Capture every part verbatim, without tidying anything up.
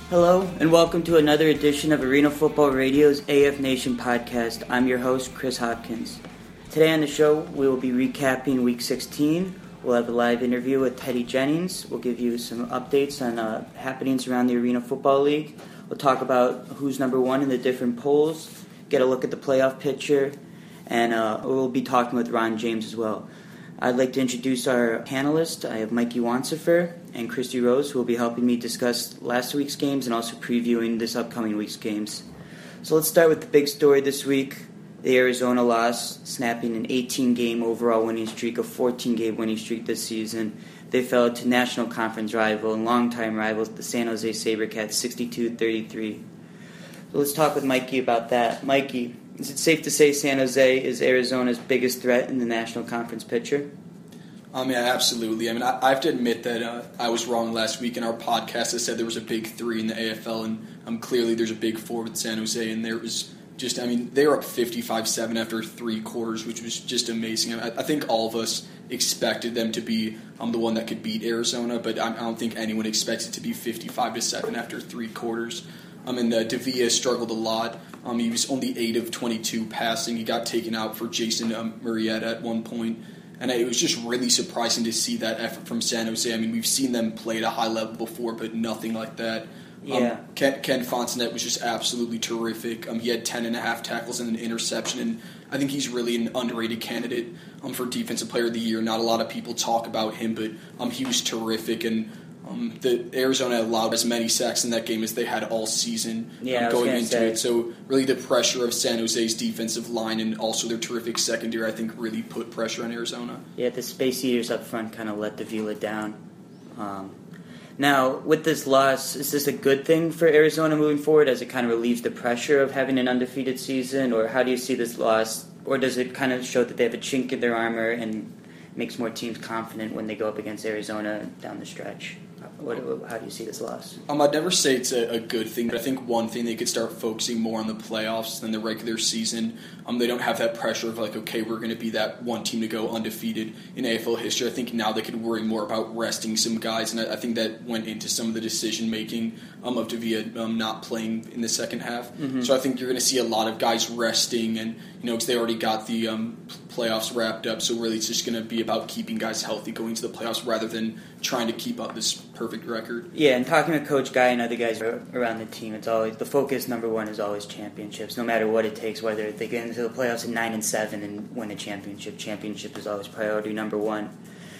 Hello, and welcome to another edition of Arena Football Radio's A F Nation podcast. I'm your host, Chris Hopkins. Today on the show, we will be recapping Week sixteen. We'll have a live interview with Teddy Jennings. We'll give you some updates on uh, happenings around the Arena Football League. We'll talk about who's number one in the different polls, get a look at the playoff picture, and uh, we'll be talking with Ron James as well. I'd like to introduce our panelists. I have Mikey Wanseffer and Christy Rose, who will be helping me discuss last week's games and also previewing this upcoming week's games. So let's start with the big story this week, the Arizona loss, snapping an eighteen-game overall winning streak, a fourteen-game winning streak this season. They fell to national conference rival and longtime rivals, the San Jose SaberCats, sixty-two thirty-three. So let's talk with Mikey about that. Mikey, is it safe to say San Jose is Arizona's biggest threat in the National Conference picture? Um, yeah, absolutely. I mean, I, I have to admit that uh, I was wrong last week in our podcast. I said there was a big three in the A F L, and um, clearly there's a big four with San Jose, and there was just, I mean, they were up fifty-five seven after three quarters, which was just amazing. I, I think all of us expected them to be um, the one that could beat Arizona, but I, I don't think anyone expects it to be fifty-five to seven after three quarters. Um, and uh, Davia struggled a lot. Um, he was only eight of twenty-two passing. He got taken out for Jason um, Murrieta at one point. And it was just really surprising to see that effort from San Jose. I mean, we've seen them play at a high level before, but nothing like that. Yeah. Um, Ken, Ken Fontanet was just absolutely terrific. Um, he had ten and a half tackles and an interception, and I think he's really an underrated candidate um, for Defensive Player of the Year. Not a lot of people talk about him, but um, he was terrific, and Um, the Arizona allowed as many sacks in that game as they had all season yeah, um, going into say. it. So really the pressure of San Jose's defensive line and also their terrific secondary, I think, really put pressure on Arizona. Yeah, the Space Eaters up front kind of let Davila down. Um, now, with this loss, is this a good thing for Arizona moving forward as it kind of relieves the pressure of having an undefeated season? Or how do you see this loss? Or does it kind of show that they have a chink in their armor and makes more teams confident when they go up against Arizona down the stretch? What, how do you see this loss? Um, I'd never say it's a, a good thing, but I think one thing they could start focusing more on the playoffs than the regular season. Um, they don't have that pressure of like, okay, we're going to be that one team to go undefeated in A F L history. I think now they could worry more about resting some guys, and I, I think that went into some of the decision making um, of Davia um, not playing in the second half. Mm-hmm. So I think you're going to see a lot of guys resting, and you know, because they already got the um, playoffs wrapped up. So really, it's just going to be about keeping guys healthy going to the playoffs rather than trying to keep up this perfect record. Yeah, and talking to Coach Guy and other guys around the team, it's always the focus. Number one is always championships, no matter what it takes. Whether they get into the playoffs at nine and seven and win a championship, championship is always priority number one.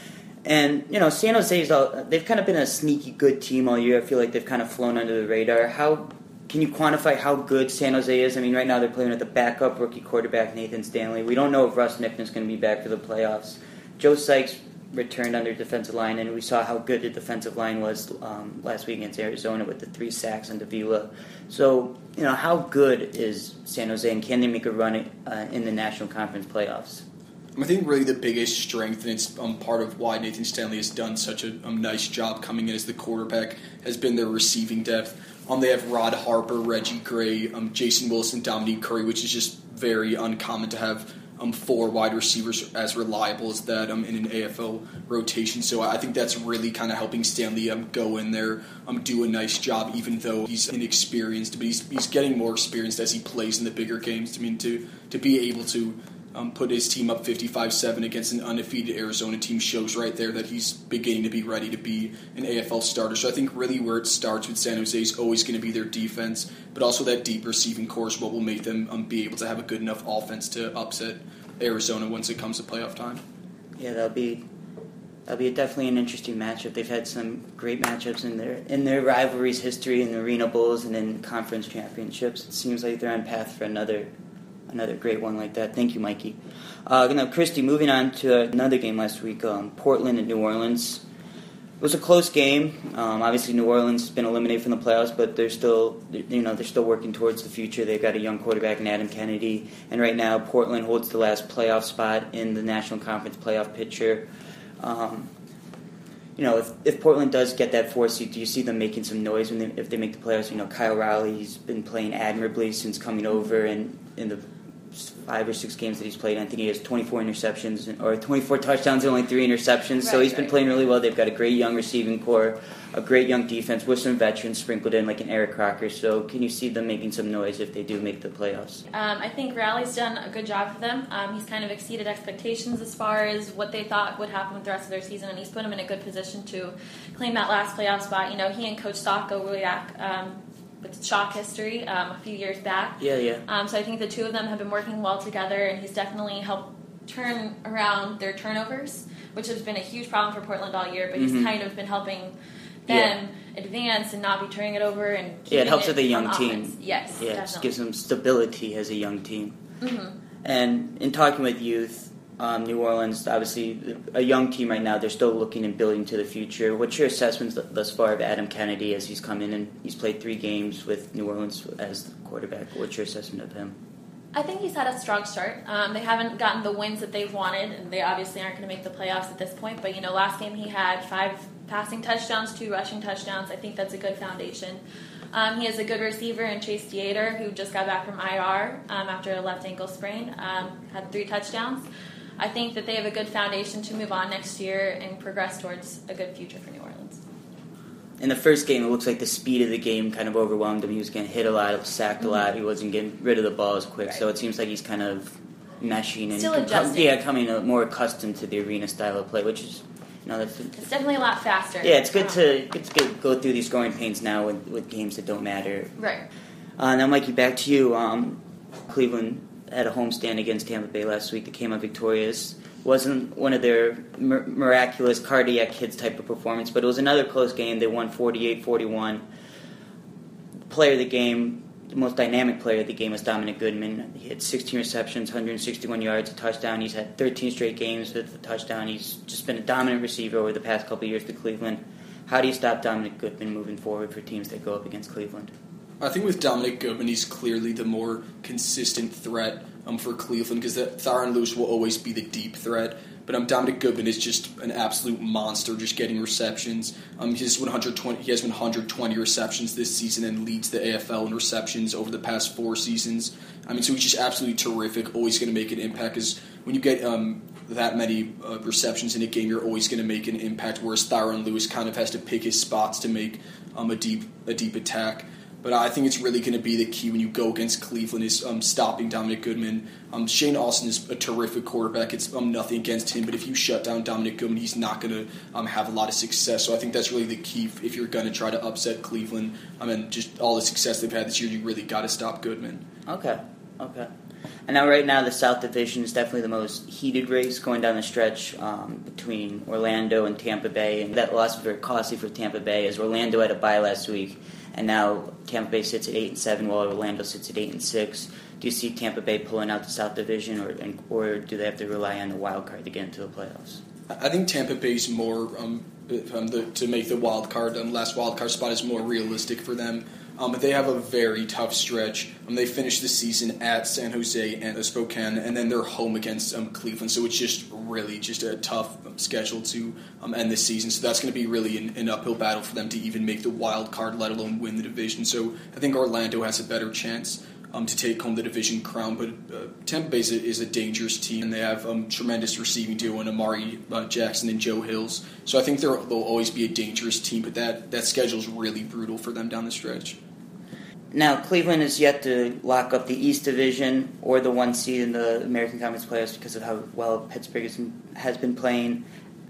And you know, San Jose is all, they've kind of been a sneaky good team all year. I feel like they've kind of flown under the radar. How can you quantify how good San Jose is? I mean, right now they're playing with the backup rookie quarterback Nathan Stanley. We don't know if Russ Nickman's going to be back for the playoffs. Joe Sykes returned under defensive line, and we saw how good the defensive line was um, last week against Arizona with the three sacks on Davila. So, you know, how good is San Jose, and can they make a run uh, in the National Conference playoffs? I think really the biggest strength, and it's um, part of why Nathan Stanley has done such a um, nice job coming in as the quarterback, has been their receiving depth. Um, they have Rod Harper, Reggie Gray, um, Jason Wilson, Dominique Curry, which is just very uncommon to have um, four wide receivers as reliable as that um, in an A F L rotation. So I think that's really kind of helping Stanley um, go in there, um, do a nice job, even though he's inexperienced. But he's he's getting more experienced as he plays in the bigger games. I mean, to to be able to Um, put his team up fifty-five seven against an undefeated Arizona team shows right there that he's beginning to be ready to be an A F L starter. So I think really where it starts with San Jose is always going to be their defense, but also that deep receiving core is what will make them um, be able to have a good enough offense to upset Arizona once it comes to playoff time. Yeah, that'll be that'll be definitely an interesting matchup. They've had some great matchups in their in their rivalries history in the Arena Bowls and in conference championships. It seems like they're on path for another. Another great one like that. Thank you, Mikey. Uh, now, Christy, moving on to another game last week, um, Portland and New Orleans. It was a close game. Um, obviously, New Orleans has been eliminated from the playoffs, but they're still, you know, they're still working towards the future. They've got a young quarterback in Adam Kennedy, and right now, Portland holds the last playoff spot in the National Conference playoff picture. Um, you know, if, if Portland does get that four seed, do you see them making some noise when they, if they make the playoffs? You know, Kyle Rowley's been playing admirably since coming over, and in the five or six games that he's played. I think he has twenty-four interceptions, or twenty-four touchdowns and only three interceptions. Right, so he's right. been playing really well. They've got a great young receiving core, a great young defense with some veterans sprinkled in, like an Eric Crocker. So can you see them making some noise if they do make the playoffs? Um, I think Rowley's done a good job for them. Um, he's kind of exceeded expectations as far as what they thought would happen with the rest of their season, and he's put them in a good position to claim that last playoff spot. You know, he and Coach Stock go way back um, with Shock history um, a few years back. Yeah, yeah. Um, so I think the two of them have been working well together, and he's definitely helped turn around their turnovers, which has been a huge problem for Portland all year, but mm-hmm. he's kind of been helping them yeah. advance and not be turning it over. And yeah, it helps it with a young offense. team. Yes, yeah, definitely. It just gives them stability as a young team. Mm-hmm. And in talking with youth, um, New Orleans, obviously a young team right now, they're still looking and building to the future. What's your assessment thus far of Adam Kennedy as he's come in and he's played three games with New Orleans as the quarterback? What's your assessment of him? I think he's had a strong start. Um, they haven't gotten the wins that they've wanted, and they obviously aren't going to make the playoffs at this point. But, you know, last game he had five passing touchdowns, two rushing touchdowns. I think that's a good foundation. Um, he has a good receiver in Chase Dieter, who just got back from I R um, after a left ankle sprain, um, had three touchdowns. I think that they have a good foundation to move on next year and progress towards a good future for New Orleans. In the first game, it looks like the speed of the game kind of overwhelmed him. He was getting hit a lot, sacked a lot. He wasn't getting rid of the ball as quick. Right. So it seems like he's kind of meshing and Still adjusting. yeah, coming more accustomed to the arena style of play, which is, you know, that's it's definitely a lot faster. Yeah, it's good to good to get, go through these growing pains now with, with games that don't matter. Right. Uh, now, Mikey, back to you. Um, Cleveland had a homestand against Tampa Bay last week. They came out victorious. Wasn't one of their mir- miraculous cardiac hits type of performance, but it was another close game. They won forty-eight forty-one. Player of the game, the most dynamic player of the game was Dominic Goodman. He had sixteen receptions, one hundred sixty-one yards, a touchdown. He's had thirteen straight games with a touchdown. He's just been a dominant receiver over the past couple of years for Cleveland. How do you stop Dominic Goodman moving forward for teams that go up against Cleveland? I think with Dominic Goodman, he's clearly the more consistent threat um, for Cleveland, because Tyron Lewis will always be the deep threat. But um, Dominic Goodman is just an absolute monster, just getting receptions. Um, he has one hundred twenty. He has one hundred twenty receptions this season and leads the A F L in receptions over the past four seasons. I mean, so he's just absolutely terrific. Always going to make an impact, because when you get um, that many uh, receptions in a game, you're always going to make an impact. Whereas Tyron Lewis kind of has to pick his spots to make um, a deep a deep attack. But I think it's really going to be the key when you go against Cleveland is um, stopping Dominic Goodman. Um, Shane Austin is a terrific quarterback. It's um, nothing against him, but if you shut down Dominic Goodman, he's not going to um, have a lot of success. So I think that's really the key if you're going to try to upset Cleveland. I mean, just all the success they've had this year, you really got to stop Goodman. Okay, okay. And now right now the South Division is definitely the most heated race going down the stretch um, between Orlando and Tampa Bay. And that loss was very costly for Tampa Bay, as Orlando had a bye last week. And now Tampa Bay sits at eight and seven, while Orlando sits at eight and six. Do you see Tampa Bay pulling out the South Division, or and, or do they have to rely on the wild card to get into the playoffs? I think Tampa Bay's more um, um, the, to make the wild card, um, last wild card spot is more realistic for them. Um, but they have a very tough stretch. Um, they finished the season at San Jose and uh, Spokane, and then they're home against um, Cleveland. So it's just really just a tough um, schedule to um, end this season. So that's going to be really an, an uphill battle for them to even make the wild card, let alone win the division. So I think Orlando has a better chance um, to take home the division crown. But uh, Tampa Bay is a, is a dangerous team, and they have um, tremendous receiving duo in Amari uh, Jackson and Joe Hills. So I think they'll always be a dangerous team, but that, that schedule is really brutal for them down the stretch. Now, Cleveland is yet to lock up the East Division or the one seed in the American Conference playoffs because of how well Pittsburgh has been playing.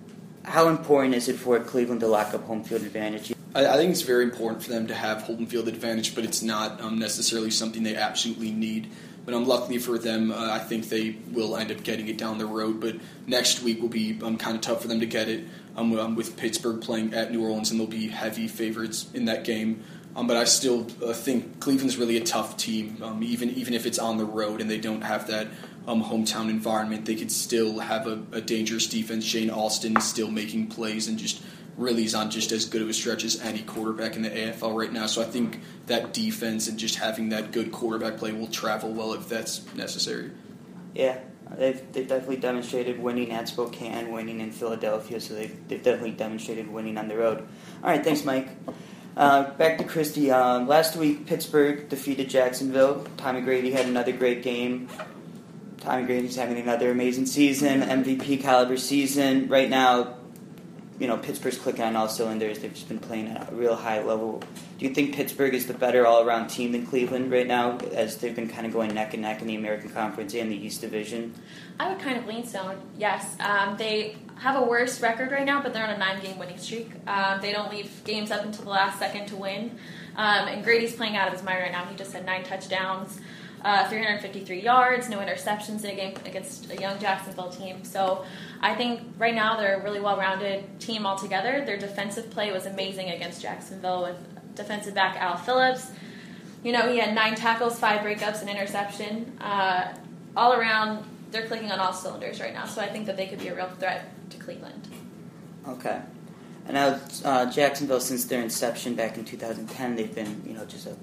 How important is it for Cleveland to lock up home field advantage? I, I think it's very important for them to have home field advantage, but it's not um, necessarily something they absolutely need. But um, luckily for them, uh, I think they will end up getting it down the road. But next week will be um, kind of tough for them to get it um, um, with Pittsburgh playing at New Orleans, and they'll be heavy favorites in that game. Um, but I still uh, think Cleveland's really a tough team. Um, even even if it's on the road and they don't have that um, hometown environment, they could still have a, a dangerous defense. Shane Austin is still making plays and just really is on just as good of a stretch as any quarterback in the A F L right now. So I think that defense and just having that good quarterback play will travel well if that's necessary. Yeah, they've, they've definitely demonstrated winning at Spokane, winning in Philadelphia, so they've, they've definitely demonstrated winning on the road. All right, thanks, Mike. Uh, back to Christy. Um, last week, Pittsburgh defeated Jacksonville. Tommy Grady had another great game. Tommy Grady's having another amazing season, M V P caliber season. Right now, you know, Pittsburgh's clicking on all cylinders. They've just been playing at a real high level. Do you think Pittsburgh is the better all-around team than Cleveland right now, as they've been kind of going neck and neck in the American Conference and the East Division? I would kind of lean so, yes. Um, they have a worse record right now, but they're on a nine-game winning streak. Um, they don't leave games up until the last second to win. Um, and Grady's playing out of his mind right now. He just had nine touchdowns, uh, three hundred fifty-three yards, no interceptions in a game against a young Jacksonville team. So I think right now they're a really well-rounded team altogether. Their defensive play was amazing against Jacksonville with defensive back Al Phillips. You know, he had nine tackles, five breakups, and interception. Uh, all around, they're clicking on all cylinders right now. So I think that they could be a real threat to Cleveland. Okay. And now uh, Jacksonville, since their inception back in two thousand ten, they've been, you know, just a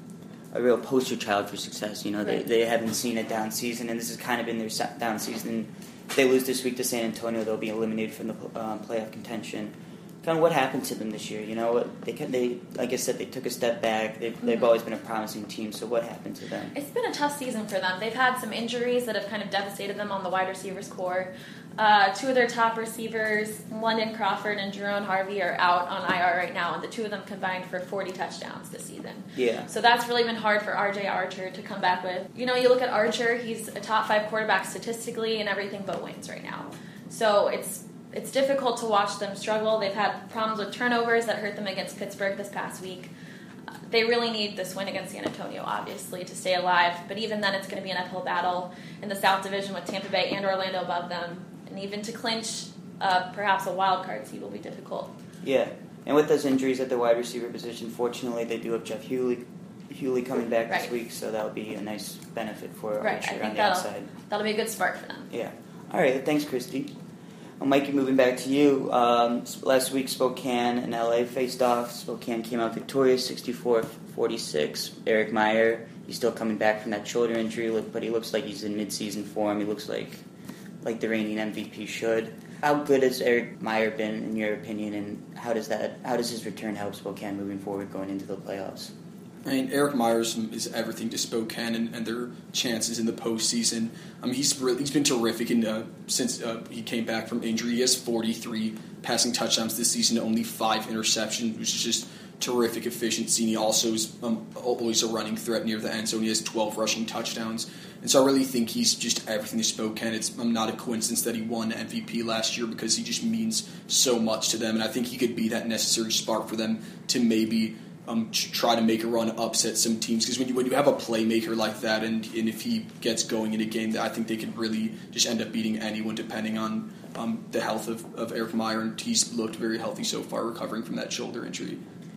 a real poster child for success. You know, they Right. they haven't seen a down season, and this has kind of been their se- down season. If they lose this week to San Antonio, they'll be eliminated from the um, playoff contention. Kind of what happened to them this year? You know, they they like I said, they took a step back. They've, they've Mm-hmm. always been a promising team. So what happened to them? It's been a tough season for them. They've had some injuries that have kind of devastated them on the wide receivers core. Uh, two of their top receivers, London Crawford and Jerome Harvey, are out on I R right now, and the two of them combined for forty touchdowns this season. Yeah. So that's really been hard for R J Archer to come back with. You know, you look at Archer, he's a top five quarterback statistically and everything but wins right now. So it's it's difficult to watch them struggle. They've had problems with turnovers that hurt them against Pittsburgh this past week. Uh, They really need this win against San Antonio, obviously, to stay alive. But even then, it's going to be an uphill battle in the South Division with Tampa Bay and Orlando above them. And even to clinch uh, perhaps a wild card seed will be difficult. Yeah. And with those injuries at the wide receiver position, fortunately, they do have Jeff Hewley, Hewley coming back Right. this week, so that'll be a nice benefit for Right, I Archer think on the that'll, outside. that'll be a good spark for them. Yeah. All right. Thanks, Christy. Well, Mikey, moving back to you. Um, last week, Spokane and L A faced off. Spokane came out victorious, sixty-four forty-six. Eric Meyer, he's still coming back from that shoulder injury, but he looks like he's in mid-season form. He looks like like the reigning M V P should. How good has Eric Meyer been, in your opinion, and how does that how does his return help Spokane moving forward going into the playoffs? I mean, Eric Myers is everything to Spokane and, and their chances in the postseason. I mean, he's really, he's been terrific in, uh, since uh, he came back from injury. He has forty-three passing touchdowns this season, only five interceptions, which is just terrific efficiency. And he also is um, always a running threat near the end zone. He has twelve rushing touchdowns. And so I really think he's just everything to Spokane. It's um, not a coincidence that he won M V P last year because he just means so much to them. And I think he could be that necessary spark for them to maybe Um, try to make a run, upset some teams. Because when you when you have a playmaker like that, and, and if he gets going in a game, I think they could really just end up beating anyone, depending on um, the health of, of Eric Meyer. And he's looked very healthy so far, recovering from that shoulder injury.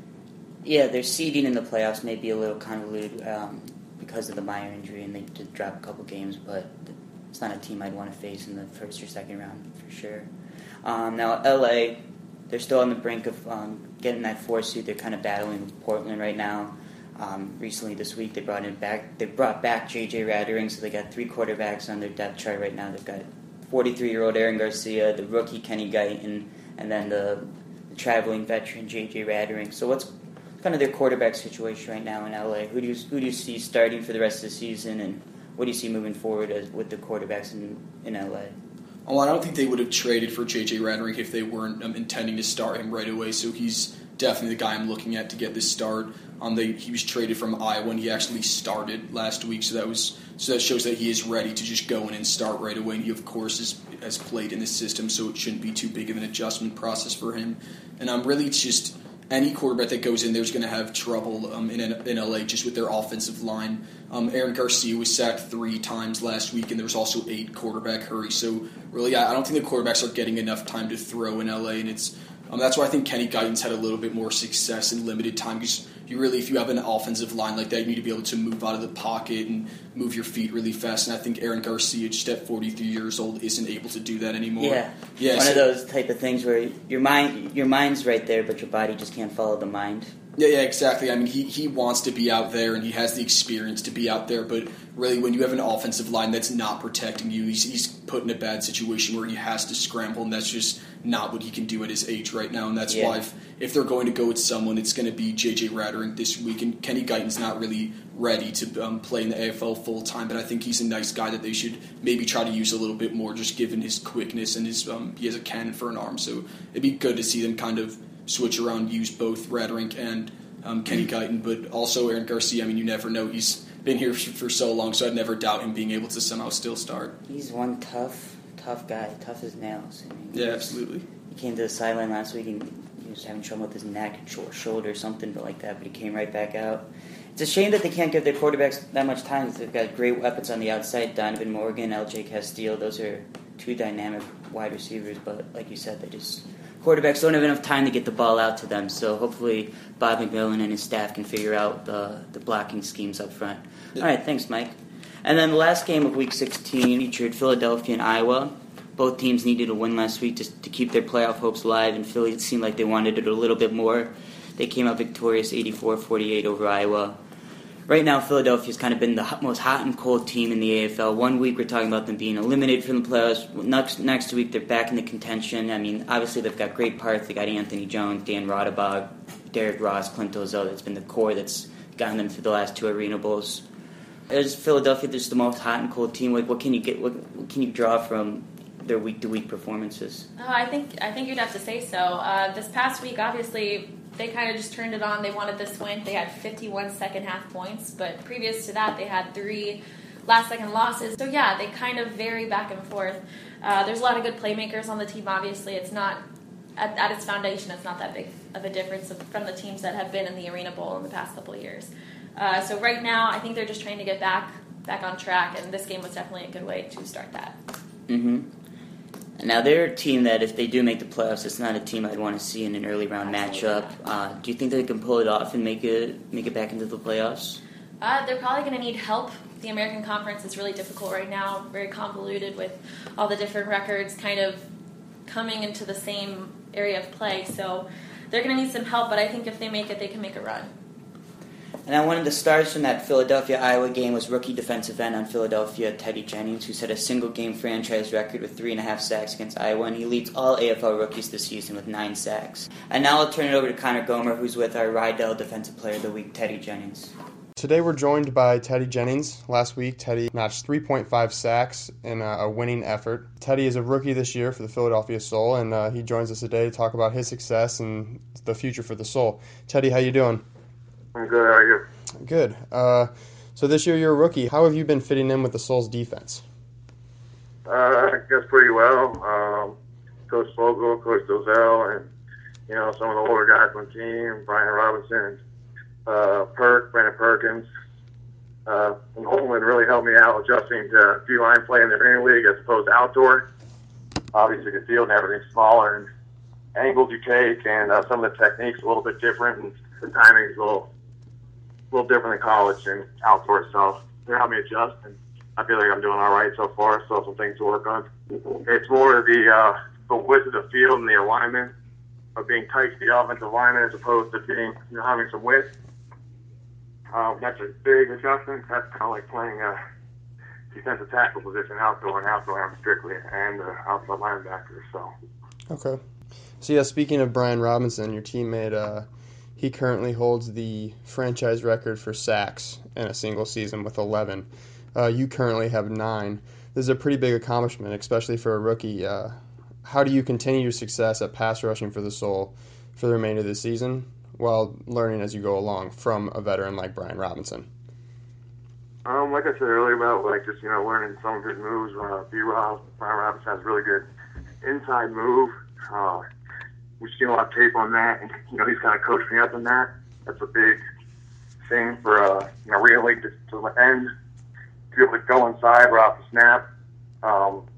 Yeah, their seeding in the playoffs may be a little convoluted um, because of the Meyer injury, and they did drop a couple games, but it's not a team I'd want to face in the first or second round for sure. Um, now, L A, they're still on the brink of um, getting that four seed. They're kind of battling with Portland right now. Um, recently this week, they brought in back. They brought back J J Rattering, so they got three quarterbacks on their depth chart right now. They've got forty-three-year-old Aaron Garcia, the rookie Kenny Guyton, and then the, the traveling veteran J J Rattering. So what's kind of their quarterback situation right now in L A? Who do you who do you see starting for the rest of the season, and what do you see moving forward as, with the quarterbacks in in L A? Well, I don't think they would have traded for J J Rattering if they weren't um, intending to start him right away. So he's definitely the guy I'm looking at to get this start. Um, they, he was traded from Iowa, and he actually started last week. So that was so that shows that he is ready to just go in and start right away. And he, of course, is, has played in the system, so it shouldn't be too big of an adjustment process for him. And um, really, it's just any quarterback that goes in there is going to have trouble um, in, in L A just with their offensive line. Um, Aaron Garcia was sacked three times last week, and there was also eight quarterback hurries. So really, I, I don't think the quarterbacks are getting enough time to throw in L A, and it's um, that's why I think Kenny Guyton's had a little bit more success in limited time, because you really, if you have an offensive line like that, you need to be able to move out of the pocket and move your feet really fast. And I think Aaron Garcia, just at forty-three years old, isn't able to do that anymore. Yeah, yeah one so, of those type of things where your mind your mind's right there, but your body just can't follow the mind. Yeah, yeah, exactly. I mean, he, he wants to be out there, and he has the experience to be out there, but really when you have an offensive line that's not protecting you, he's, he's put in a bad situation where he has to scramble, and that's just not what he can do at his age right now. And that's yeah. why if, if they're going to go with someone, it's going to be J J Ratterink this week. And Kenny Guyton's not really ready to um, play in the A F L full time, but I think he's a nice guy that they should maybe try to use a little bit more, just given his quickness and his um, he has a cannon for an arm. So it'd be good to see them kind of switch around, use both Ratterink and um, Kenny Guyton, but also Aaron Garcia. I mean, you never know. He's been here for so long, so I'd never doubt him being able to somehow still start. He's one tough, tough guy, tough as nails. I mean, yeah, absolutely. He came to the sideline last week and he was having trouble with his neck and short shoulder or something like that, but he came right back out. It's a shame that they can't give their quarterbacks that much time. They've got great weapons on the outside, Donovan Morgan, L J Castillo. Those are two dynamic wide receivers, but like you said, they just quarterbacks don't have enough time to get the ball out to them. So hopefully Bob McMillan and his staff can figure out the, the blocking schemes up front. All right, thanks, Mike. And then the last game of Week sixteen featured Philadelphia and Iowa. Both teams needed a win last week just to keep their playoff hopes alive, and Philly it seemed like they wanted it a little bit more. They came out victorious eighty-four forty-eight over Iowa. Right now, Philadelphia's kind of been the most hot and cold team in the A F L. One week we're talking about them being eliminated from the playoffs. Next, next week they're back in the contention. I mean, obviously they've got great parts. They got Anthony Jones, Dan Rodabog, Derek Ross, Clint Ozell. That's been the core that's gotten them through the last two Arena Bowls. Is Philadelphia just the most hot and cold team? Like, what can you get? What, what can you draw from their week to week performances? Oh, I think I think you'd have to say so. Uh, this past week, obviously, they kind of just turned it on. They wanted this win. They had fifty-one second half points, but previous to that, they had three last second losses. So yeah, they kind of vary back and forth. Uh, there's a lot of good playmakers on the team. Obviously, it's not at, at its foundation. It's not that big of a difference from the teams that have been in the Arena Bowl in the past couple of years. Uh, so right now, I think they're just trying to get back back on track, and this game was definitely a good way to start that. Mm-hmm. Now, they're a team that if they do make the playoffs, it's not a team I'd want to see in an early round matchup. Uh, do you think they can pull it off and make it make it back into the playoffs? Uh, they're probably going to need help. The American Conference is really difficult right now, very convoluted with all the different records kind of coming into the same area of play. So they're going to need some help, but I think if they make it, they can make a run. And now one of the stars from that Philadelphia-Iowa game was rookie defensive end on Philadelphia, Teddy Jennings, who set a single-game franchise record with three and a half sacks against Iowa, and he leads all A F L rookies this season with nine sacks. And now I'll turn it over to Connor Gomer, who's with our Rydell Defensive Player of the Week, Teddy Jennings. Today we're joined by Teddy Jennings. Last week, Teddy notched three point five sacks in a, a winning effort. Teddy is a rookie this year for the Philadelphia Soul, and uh, he joins us today to talk about his success and the future for the Soul. Teddy, how you doing? I'm good. How are you? Good. Uh, so this year you're a rookie. How have you been fitting in with the Soul's defense? Uh, I guess pretty well. Um, Coach Fogle, Coach Dozell, and you know some of the older guys on the team, Brian Robinson, uh, Perk, Brandon Perkins, uh, and Holman really helped me out adjusting to D-line play in the Arena League as opposed to outdoor. Obviously, the field and everything's smaller, and angles you take, and uh, some of the techniques a little bit different, and the timing's a little. A little different than college and outdoor stuff. They helped me adjust, and I feel like I'm doing all right so far. Still some things to work on. It's more the uh, the width of the field and the alignment of being tight to the offensive lineman as opposed to being you know having some width. Um, that's a big adjustment. That's kind of like playing a defensive tackle position outdoor and outdoor I'm strictly and uh, outside linebacker. So. Okay. So yeah, speaking of Brian Robinson, your teammate. Uh, He currently holds the franchise record for sacks in a single season with eleven. Uh, you currently have nine. This is a pretty big accomplishment, especially for a rookie. Uh, how do you continue your success at pass rushing for the Soul for the remainder of the season while learning as you go along from a veteran like Brian Robinson? Um, like I said earlier about like just you know learning some of his moves. Uh, B-Rob, Brian Robinson has a really good inside move. Uh, We've seen a lot of tape on that, and you know he's kind of coached me up on that. That's a big thing for uh, you know Arena League to, to end, to be able to go inside right off the snap. Um,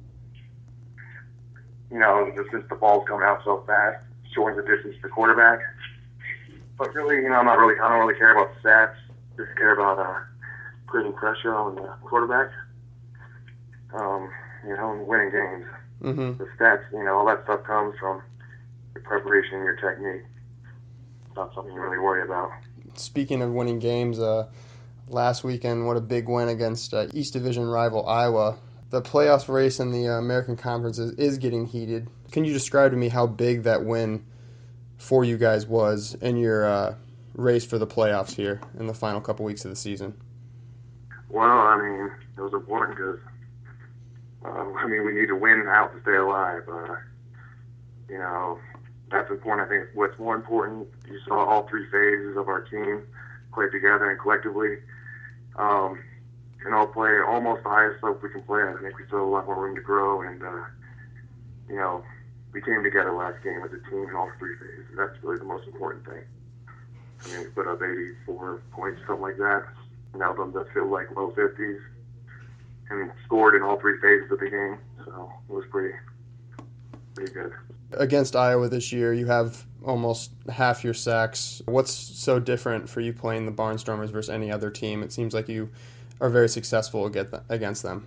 you know, just since the ball's coming out so fast, shortens the distance to the quarterback. But really, you know, I'm not really, I don't really care about the stats. Just care about uh, putting pressure on the quarterback. Um, you know, and winning games. Mm-hmm. The stats, you know, all that stuff comes from your preparation and your technique. It's not something you really worry about. Speaking of winning games, uh, last weekend. What a big win against uh, East Division rival Iowa. The playoffs race in the uh, American Conference is, is getting heated. Can you describe to me how big that win for you guys was in your uh, race for the playoffs here in the final couple weeks of the season? Well, I mean, it was important because, uh, I mean, we need to win out to stay alive. Uh, you know, that's important. I think what's more important, you saw all three phases of our team play together and collectively. Um, and all play almost the highest level we can play. I think we still have a lot more room to grow. And, uh, you know, we came together last game as a team in all three phases. That's really the most important thing. I mean, we put up eighty-four points, something like that. Now them to feel like low fifties, and scored in all three phases of the game, so it was pretty, pretty good. Against Iowa this year, you have almost half your sacks. What's so different for you playing the Barnstormers versus any other team? It seems like you are very successful against them.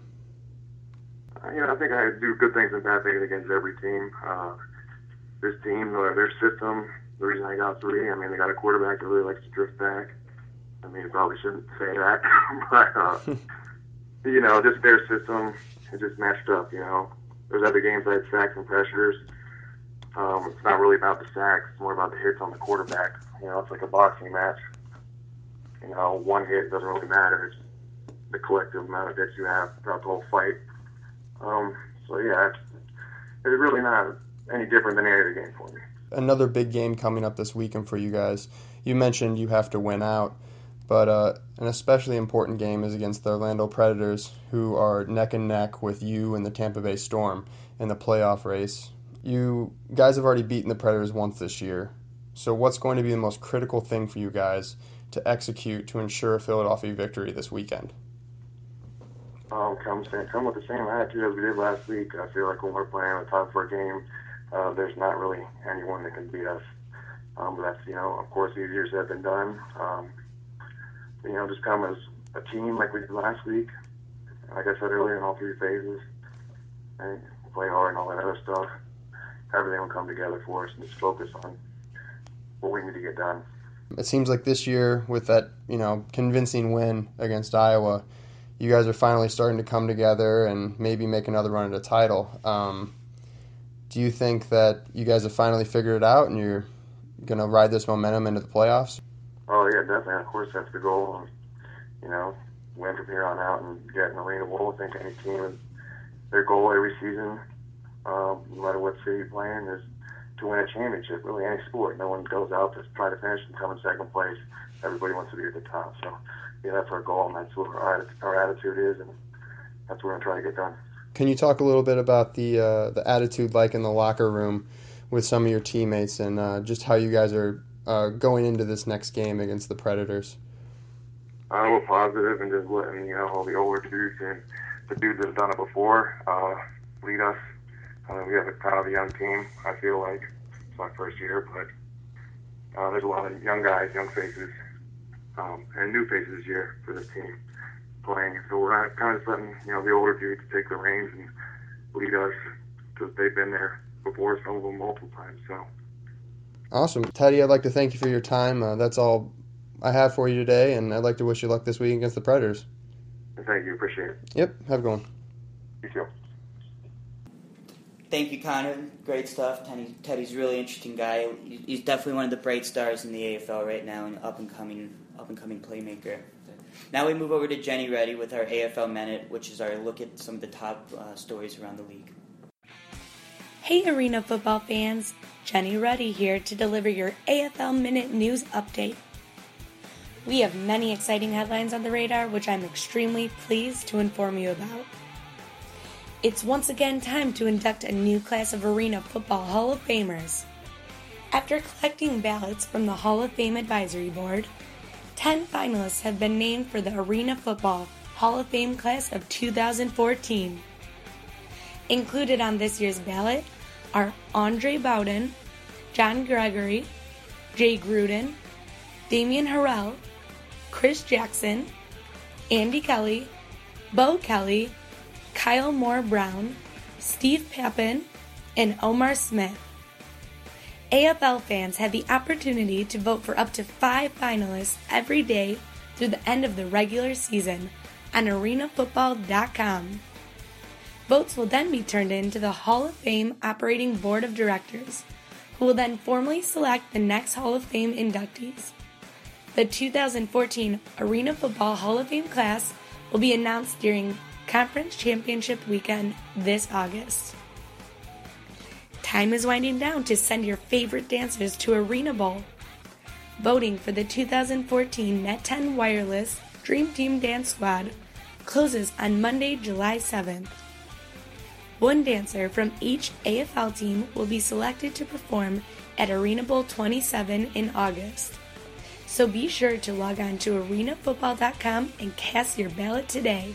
Uh, you know, I think I do good things and bad things against every team. Uh, this team, uh, their system, the reason I got three, I mean, they got a quarterback that really likes to drift back. I mean, you probably shouldn't say that, but, uh, you know, just their system is just matched up, you know. There's other games I had sacks and pressures. Um, it's not really about the sacks. It's more about the hits on the quarterback. You know, it's like a boxing match. You know, one hit doesn't really matter. It's the collective amount of hits you have throughout the whole fight. Um, so, yeah, it's, it's really not any different than any other game for me. Another big game coming up this weekend for you guys. You mentioned you have to win out. But uh, an especially important game is against the Orlando Predators, who are neck and neck with you and the Tampa Bay Storm in the playoff race. You guys have already beaten the Predators once this year. So what's going to be the most critical thing for you guys to execute to ensure a Philadelphia victory this weekend? Um, come, come with the same attitude as we did last week. I feel like when we're playing a top four game, uh, there's not really anyone that can beat us. Um, but that's, you know, of course, easier said than done. Um, You know, just come as a team like we did last week. Like I said earlier, in all three phases. And play hard and all that other stuff. Everything will come together for us and just focus on what we need to get done. It seems like this year, with that, you know, convincing win against Iowa, you guys are finally starting to come together and maybe make another run at a title. Um, do you think that you guys have finally figured it out and you're going to ride this momentum into the playoffs? Oh, yeah, definitely. Of course, that's the goal. And, you know, win from here on out and get an Arena Bowl. I think any team, their goal every season, um, no matter what city you're playing, is to win a championship. Really, any sport. No one goes out to try to finish and come in second place. Everybody wants to be at the top. So, yeah, that's our goal, and that's what our, our attitude is, and that's what we're going to try to get done. Can you talk a little bit about the uh, the attitude like in the locker room with some of your teammates and uh, just how you guys are Uh, going into this next game against the Predators? Uh, we're positive and just letting, you know, all the older dudes and the dudes that have done it before uh, lead us. Uh, we have a kind of a young team, I feel like. It's my first year, but uh, there's a lot of young guys, young faces, um, and new faces this year for this team playing. So we're kind of just letting, you know, the older dudes take the reins and lead us because they've been there before, some of them multiple times, so. Awesome. Teddy, I'd like to thank you for your time. Uh, that's all I have for you today, and I'd like to wish you luck this week against the Predators. Thank you. Appreciate it. Yep. Have a good one. You too. Thank you, Connor. Great stuff. Teddy, Teddy's a really interesting guy. He's definitely one of the bright stars in the A F L right now, an up-and-coming up-and-coming playmaker. Now we move over to Jenny Reddy with our A F L Minute, which is our look at some of the top uh, stories around the league. Hey Arena football fans, Jenny Reddy here to deliver your A F L Minute News Update. We have many exciting headlines on the radar, which I'm extremely pleased to inform you about. It's once again time to induct a new class of Arena Football Hall of Famers. After collecting ballots from the Hall of Fame Advisory Board, ten finalists have been named for the Arena Football Hall of Fame class of two thousand fourteen. Included on this year's ballot are Andre Bowden, John Gregory, Jay Gruden, Damian Harrell, Chris Jackson, Andy Kelly, Bo Kelly, Kyle Moore Brown, Steve Pappen, and Omar Smith. A F L fans had the opportunity to vote for up to five finalists every day through the end of the regular season on arena football dot com. Votes will then be turned in to the Hall of Fame Operating Board of Directors, who will then formally select the next Hall of Fame inductees. The two thousand fourteen Arena Football Hall of Fame class will be announced during Conference Championship Weekend this August. Time is winding down to send your favorite dancers to Arena Bowl. Voting for the two thousand fourteen Net ten Wireless Dream Team Dance Squad closes on Monday, July seventh. One dancer from each A F L team will be selected to perform at Arena Bowl twenty-seven in August. So be sure to log on to arena football dot com and cast your ballot today.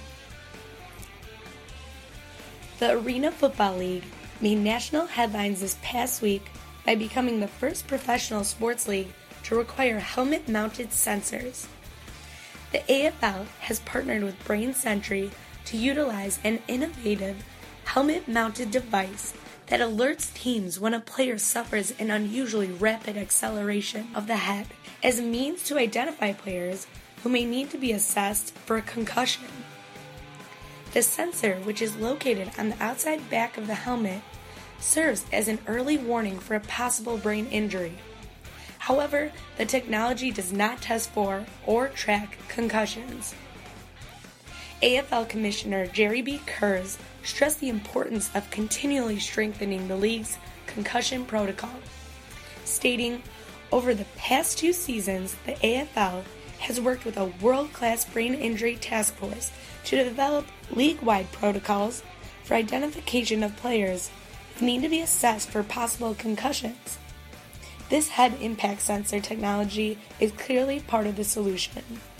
The Arena Football League made national headlines this past week by becoming the first professional sports league to require helmet-mounted sensors. The A F L has partnered with Brain Sentry to utilize an innovative helmet-mounted device that alerts teams when a player suffers an unusually rapid acceleration of the head as a means to identify players who may need to be assessed for a concussion. The sensor, which is located on the outside back of the helmet, serves as an early warning for a possible brain injury. However, the technology does not test for or track concussions. A F L Commissioner Jerry B. Kurz stressed the importance of continually strengthening the league's concussion protocol, stating, "Over the past two seasons, the A F L has worked with a world-class brain injury task force to develop league-wide protocols for identification of players who need to be assessed for possible concussions. This head impact sensor technology is clearly part of the solution."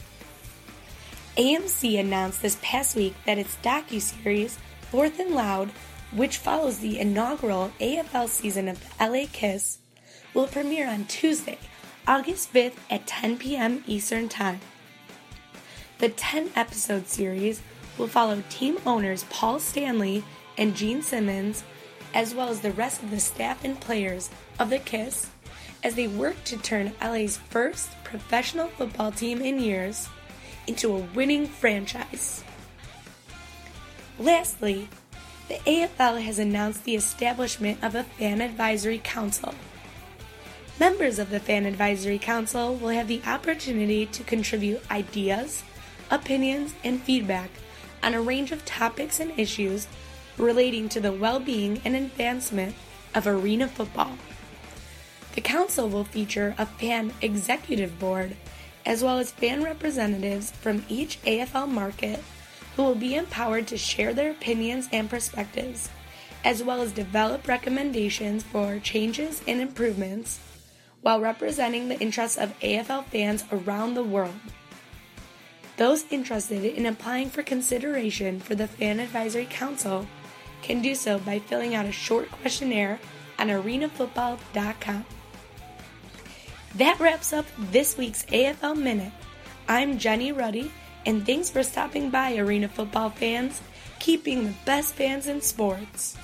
A M C announced this past week that its docuseries, Fourth and Loud, which follows the inaugural A F L season of the L A Kiss, will premiere on Tuesday, August fifth at ten p.m. Eastern Time. The ten-episode series will follow team owners Paul Stanley and Gene Simmons, as well as the rest of the staff and players of the Kiss, as they work to turn L A's first professional football team in years into a winning franchise. Lastly, the A F L has announced the establishment of a Fan Advisory Council. Members of the Fan Advisory Council will have the opportunity to contribute ideas, opinions, and feedback on a range of topics and issues relating to the well-being and advancement of arena football. The council will feature a fan executive board, as well as fan representatives from each A F L market who will be empowered to share their opinions and perspectives, as well as develop recommendations for changes and improvements while representing the interests of A F L fans around the world. Those interested in applying for consideration for the Fan Advisory Council can do so by filling out a short questionnaire on arena football dot com. That wraps up this week's A F L Minute. I'm Jenny Ruddy, and thanks for stopping by, Arena Football fans, keeping the best fans in sports.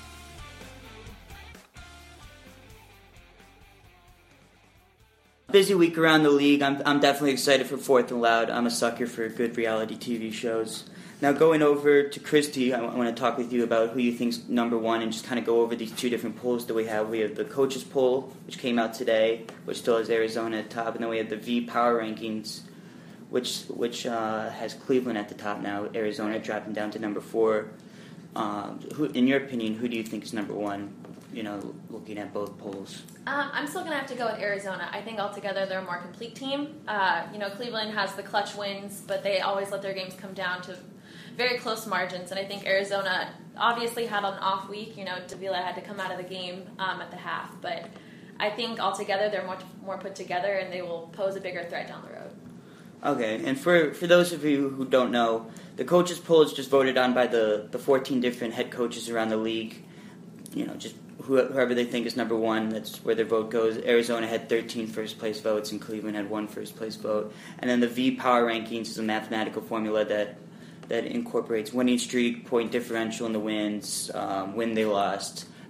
Busy week around the league. I'm I'm definitely excited for Fourth and Loud. I'm a sucker for good reality T V shows. Now going over to Christy, I, I want to talk with you about who you think's number one and just kind of go over these two different polls that we have. We have the coaches poll, which came out today, which still has Arizona at the top, and then we have the V Power Rankings, which which uh, has Cleveland at the top now. Arizona dropping down to number four. Um, who, in your opinion, who do you think is number one? You know, looking at both polls. Um, I'm still going to have to go with Arizona. I think altogether they're a more complete team. Uh, you know, Cleveland has the clutch wins, but they always let their games come down to very close margins. And I think Arizona obviously had an off week. You know, Davila had to come out of the game um, at the half. But I think altogether they're much more put together, and they will pose a bigger threat down the road. Okay, and for, for those of you who don't know, the coaches poll is just voted on by the, the fourteen different head coaches around the league. You know, just whoever they think is number one, that's where their vote goes. Arizona had thirteen first-place votes, and Cleveland had one first-place vote. And then the V Power Rankings is a mathematical formula that that incorporates winning streak, point differential in the wins, um, when they lost.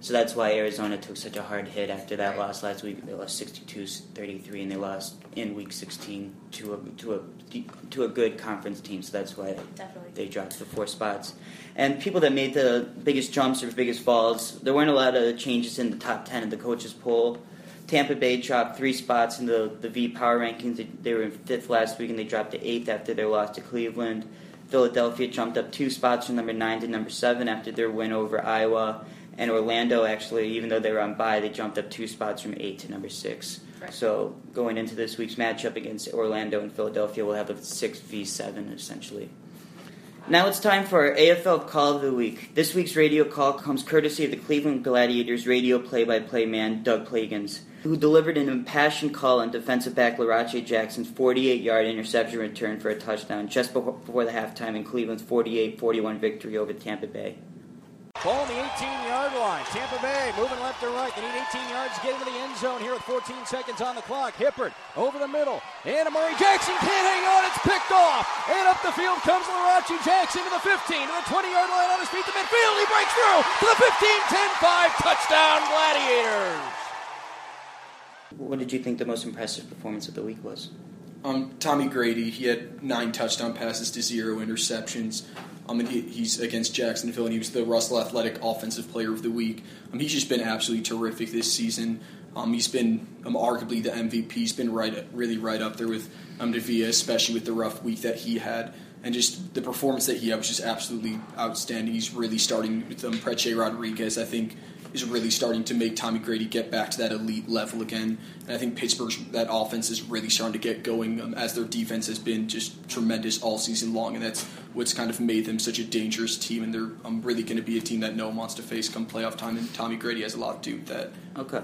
So that's why Arizona took such a hard hit after that loss last week. They lost sixty-two thirty-three, and they lost in Week sixteen to a to a to a good conference team. So that's why Definitely. they dropped the four spots. And people that made the biggest jumps or biggest falls, there weren't a lot of changes in the top ten of the coaches poll. Tampa Bay dropped three spots in the, the V Power rankings. They, they were in fifth last week, and they dropped to eighth after their loss to Cleveland. Philadelphia jumped up two spots from number nine to number seven after their win over Iowa. And Orlando, actually, even though they were on bye, they jumped up two spots from eight to number six. Right. So going into this week's matchup against Orlando and Philadelphia, we'll have a six v seven, essentially. Now it's time for our A F L Call of the Week. This week's radio call comes courtesy of the Cleveland Gladiators radio play-by-play man, Doug Plagans, who delivered an impassioned call on defensive back Larache Jackson's forty-eight-yard interception return for a touchdown just before the halftime in Cleveland's forty-eight forty-one victory over Tampa Bay. Ball on the eighteen-yard line. Tampa Bay moving left to right. They need eighteen yards to get into the end zone here with fourteen seconds on the clock. Hippert over the middle. And Amari Jackson can't hang on. It's picked off. And up the field comes Larache Jackson to the fifteen, to the twenty-yard line on his feet to midfield. He breaks through to the fifteen ten five. Touchdown, Gladiators. What did you think the most impressive performance of the week was? Um, Tommy Grady, he had nine touchdown passes to zero interceptions. Um, and he, he's against Jacksonville, and he was the Russell Athletic Offensive Player of the Week. Um, he's just been absolutely terrific this season. Um, he's been um, arguably the M V P. He's been right, really right up there with um, Davia, especially with the rough week that he had. And just the performance that he had was just absolutely outstanding. He's really starting with um, Preche Rodriguez, I think, is really starting to make Tommy Grady get back to that elite level again. And I think Pittsburgh's, that offense is really starting to get going um, as their defense has been just tremendous all season long, and that's what's kind of made them such a dangerous team, and they're um, really going to be a team that no one wants to face come playoff time, and Tommy Grady has a lot to do with that. Okay.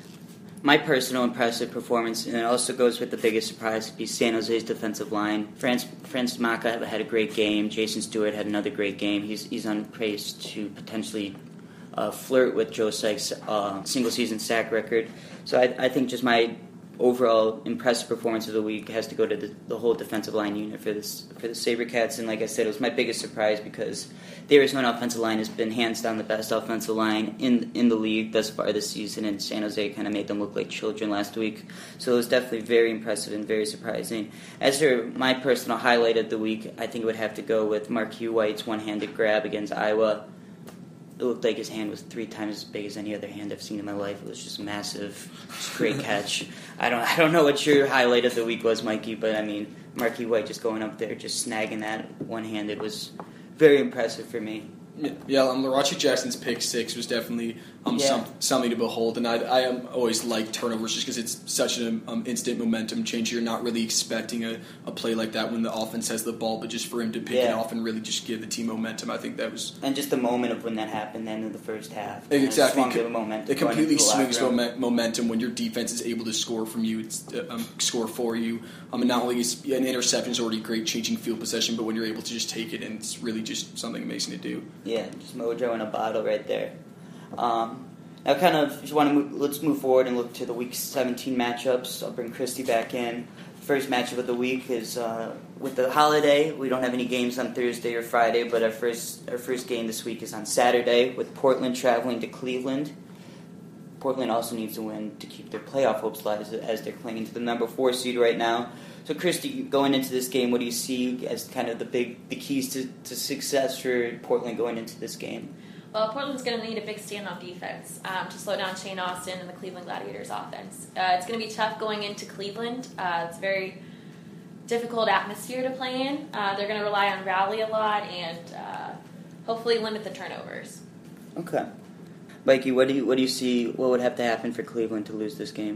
My personal impressive performance, and it also goes with the biggest surprise, would be San Jose's defensive line. Franz, Franz Maka had a great game. Jason Stewart had another great game. He's, he's on pace to potentially Uh, flirt with Joe Sykes' uh, single-season sack record. So I, I think just my overall impressive performance of the week has to go to the, the whole defensive line unit for this for the SaberCats. And like I said, it was my biggest surprise because the Arizona offensive line has been hands down the best offensive line in in the league thus far this season, and San Jose kind of made them look like children last week. So it was definitely very impressive and very surprising. As for my personal highlight of the week, I think it would have to go with Marquis White's one-handed grab against Iowa. It looked like his hand was three times as big as any other hand I've seen in my life. It was just massive, just great catch. I don't, I don't know what your highlight of the week was, Mikey, but I mean, Marquis White just going up there, just snagging that one-handed was very impressive for me. Yeah, um, Larache Jackson's pick six was definitely um, yeah. some, something to behold, and I, I um, always like turnovers just because it's such an um, instant momentum change. You're not really expecting a, a play like that when the offense has the ball, but just for him to pick yeah. it off and really just give the team momentum, I think that was... And just the moment of when that happened, then in the first half. Exactly. It, swung the momentum it completely swings room. moment, momentum when your defense is able to score from you, it's, uh, um, score for you. Um, and not only is an interception is already great, changing field possession, but when you're able to just take it, and it's really just something amazing to do. Yeah, just mojo in a bottle right there. Um, now, kind of, if you want to move, let's move forward and look to the Week seventeen matchups. I'll bring Christy back in. First matchup of the week is uh, with the holiday. We don't have any games on Thursday or Friday, but our first our first game this week is on Saturday with Portland traveling to Cleveland. Portland also needs to win to keep their playoff hopes alive as they're clinging to the number four seed right now. So, Christy, going into this game, what do you see as kind of the big the keys to, to success for Portland going into this game? Well, Portland's going to need a big stand on defense um, to slow down Shane Austin and the Cleveland Gladiators offense. Uh, it's going to be tough going into Cleveland. Uh, it's a very difficult atmosphere to play in. Uh, they're going to rely on rally a lot and uh, hopefully limit the turnovers. Okay. Mikey, what do you what do you see, what would have to happen for Cleveland to lose this game?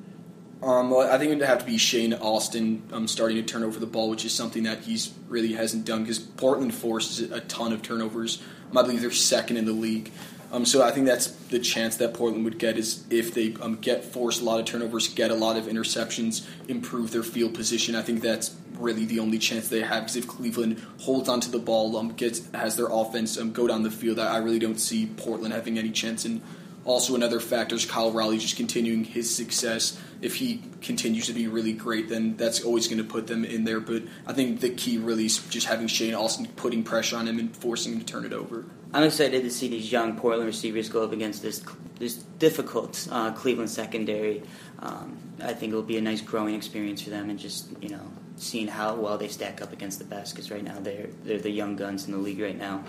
Um, well, I think it would have to be Shane Austin um, starting to turn over the ball, which is something that he's really hasn't done because Portland forces a ton of turnovers. Um, I believe they're second in the league. Um, so I think that's the chance that Portland would get is if they um, get forced a lot of turnovers, get a lot of interceptions, improve their field position. I think that's really the only chance they have because if Cleveland holds onto the ball, um, gets has their offense um, go down the field, I, I really don't see Portland having any chance in also another factor is Kyle Raleigh just continuing his success. If he continues to be really great, then that's always going to put them in there. But I think the key really is just having Shane Austin putting pressure on him and forcing him to turn it over. I'm excited to see these young Portland receivers go up against this this difficult uh, Cleveland secondary. Um, I think it'll be a nice growing experience for them, and just you know seeing how well they stack up against the best. Because right now they're they're the young guns in the league right now.